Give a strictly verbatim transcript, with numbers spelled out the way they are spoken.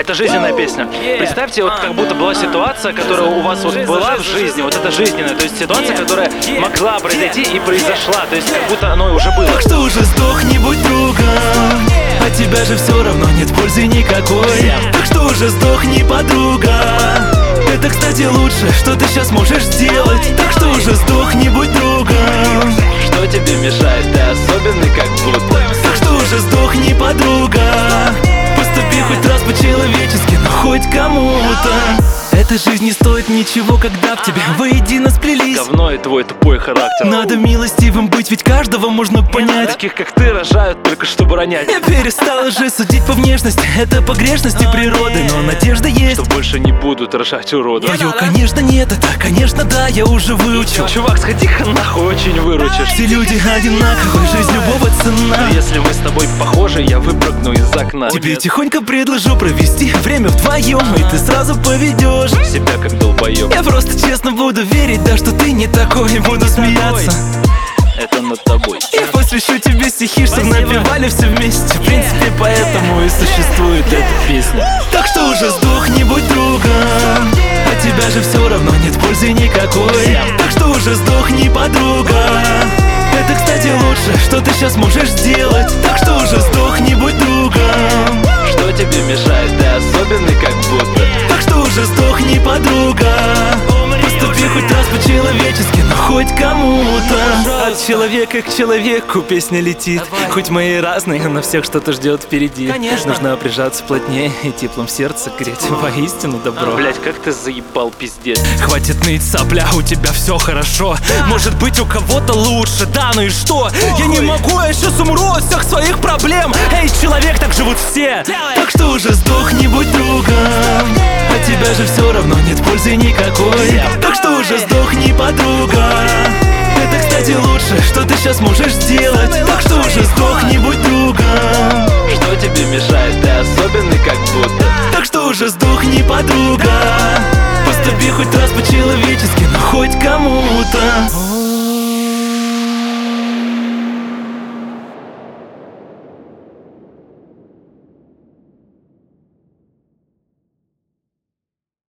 Это жизненная песня. Представьте, вот как будто была ситуация, которая у вас вот была в жизни, вот это жизненная, то есть ситуация, которая могла произойти и произошла, то есть как будто оно уже было. Так что уже сдохни, будь другом, от тебя же все равно нет пользы никакой. Так что уже сдохни, подруга, это, кстати, лучше, что ты сейчас можешь сделать. Так что уже сдохни, будь другом. Что тебе мешает, ты особенный как будто. Так что уже сдохни, подруга, поступи хоть раз по-человечески, но хоть кому-то. Эта жизнь не стоит ничего, когда в тебе воедино сплелись Говно и твой тупой характер. Надо милостивым быть, ведь каждого можно понять. Таких как ты рожают только чтобы ронять. Я перестал уже судить по внешности, это погрешности природы, но надежда есть, что больше не будут рожать уродов. Твое, конечно, нет, это, конечно, да, я уже выучил. Чувак, сходи-ка нахуй, очень выручишь. Все люди одинаковы, жизнь любого цена. Но если мы с тобой похожи, я выпрыгну из окна. Тебе тихонько предложу провести время вдвоем, и ты сразу поведешь себя как долбоёб. Я просто честно буду верить, да, что ты не такой, и буду смеяться. Это над тобой. Я посвящу тебе стихи, чтобы напевали все вместе. В принципе, поэтому и существует эта песня. Так что уже сдохни, будь другом, от тебя же все равно нет пользы никакой. Так что уже сдохни, подруга, это, кстати, лучше, что ты сейчас можешь сделать. Так что уже сдохни, будь другом. Что тебе мешает, ты особенный как будто. Так что уже сдохни, подруга, поступи хоть раз по-человечески, но хоть кому-то. От человека к человеку песня летит. Давай. Хоть мы и разные, но всех что-то ждет впереди. Конечно. Нужно прижаться плотнее и теплом сердца греть. Воистину добро. Блять, как ты заебал, пиздец. Хватит ныть, сопля, у тебя все хорошо. Да. Может быть, у кого-то лучше, да, ну и что? Ой. Я не могу, я сейчас умру от всех своих проблем. Эй, человек, так живут все. Делай. Так что уже сдохни, будь другом, от тебя же все равно нет пользы никакой. Так что уже сдохни, подруга, это, кстати, лучше, что ты сейчас можешь сделать. Так что уже сдохни, будь другом. Что тебе мешает, ты особенный как будто. Так что уже сдохни, подруга, поступи хоть раз по-человечески, но хоть кому-то.